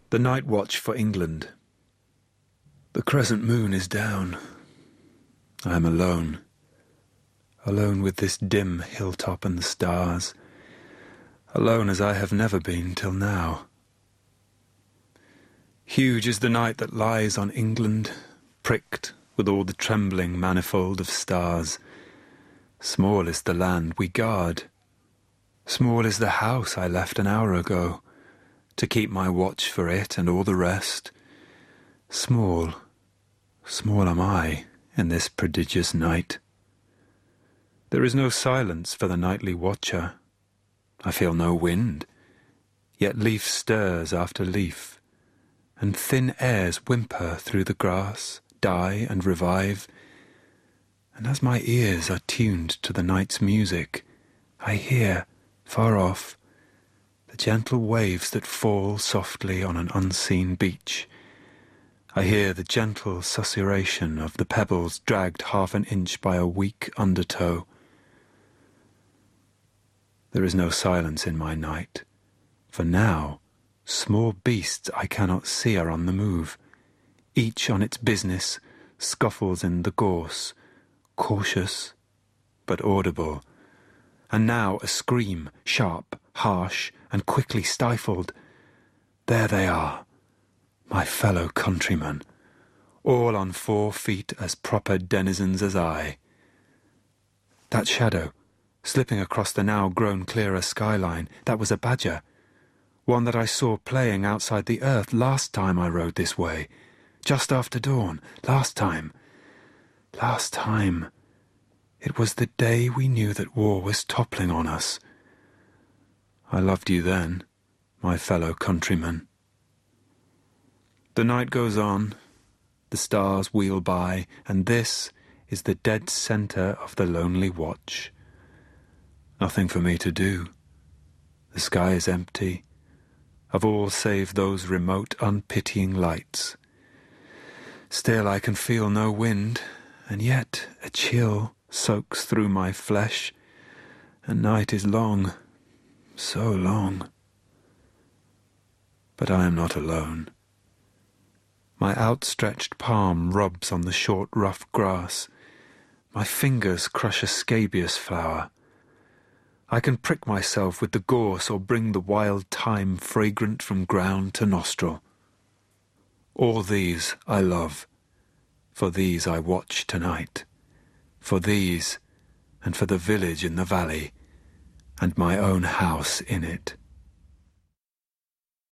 The Night Watch for England. The crescent moon is down. I am alone. Alone with this dim hilltop and the stars. Alone as I have never been till now. Huge is the night that lies on England, pricked with all the trembling manifold of stars. Small is the land we guard. Small is the house I left an hour ago, to keep my watch for it and all the rest. Small, small am I in this prodigious night. There is no silence for the nightly watcher. I feel no wind, yet leaf stirs after leaf, and thin airs whimper through the grass, die and revive. And as my ears are tuned to the night's music, I hear, far off, the gentle waves that fall softly on an unseen beach. I hear the gentle susurration of the pebbles dragged half an inch by a weak undertow. There is no silence in my night, for now small beasts I cannot see are on the move. Each on its business scuffles in the gorse, cautious but audible. And now a scream, sharp, harsh, and quickly stifled. There they are, my fellow countrymen, all on 4 feet as proper denizens as I. That shadow, slipping across the now grown clearer skyline, that was a badger, one that I saw playing outside the earth last time I rode this way, just after dawn, last time. It was the day we knew that war was toppling on us. I loved you then, my fellow countrymen. The night goes on, the stars wheel by, and this is the dead centre of the lonely watch. Nothing for me to do. The sky is empty, of all save those remote, unpitying lights. Still I can feel no wind, and yet a chill soaks through my flesh, and night is long, so long. But I am not alone. My outstretched palm rubs on the short, rough grass. My fingers crush a scabious flower. I can prick myself with the gorse or bring the wild thyme fragrant from ground to nostril. All these I love. For these I watch tonight. For these, and for the village in the valley, and my own house in it.